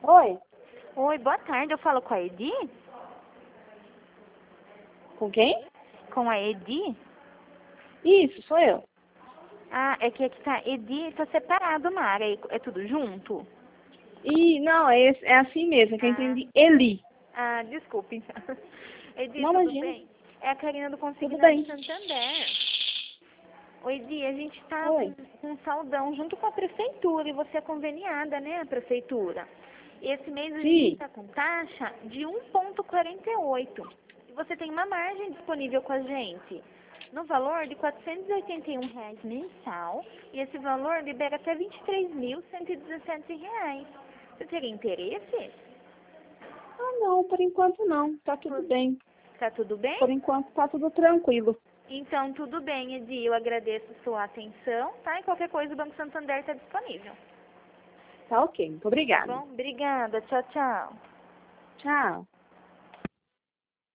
Oi, Oi, boa tarde. Eu falo com a Edi? com quem? Com a Edi? Isso, sou eu. Ah, é que aqui tá Edi, tá separado, Mara. É tudo junto? Não, é assim mesmo, que eu Ah, entendi. Eli. desculpe, então. Edi, Não, tudo imagina. bem? É a Karina do Tudo Consignado bem. Santander. Oi, Edi, a gente tá Oi. com um saldão junto com a prefeitura e você é conveniada, né, a prefeitura. E esse mês a gente Sim. está com taxa de 1,48. E você tem uma margem disponível com a gente no valor de R$ 481 mensal, e esse valor libera até R$ 23.117. Você teria interesse? Ah, não, por enquanto não. Tá tudo bem. Tá tudo bem? Por enquanto tá tudo tranquilo. Então, tudo bem, Edi. Eu agradeço sua atenção, tá? E qualquer coisa, o Banco Santander está disponível. Tá ok, muito Tá obrigada. bom? Obrigada. Tchau, tchau. Tchau.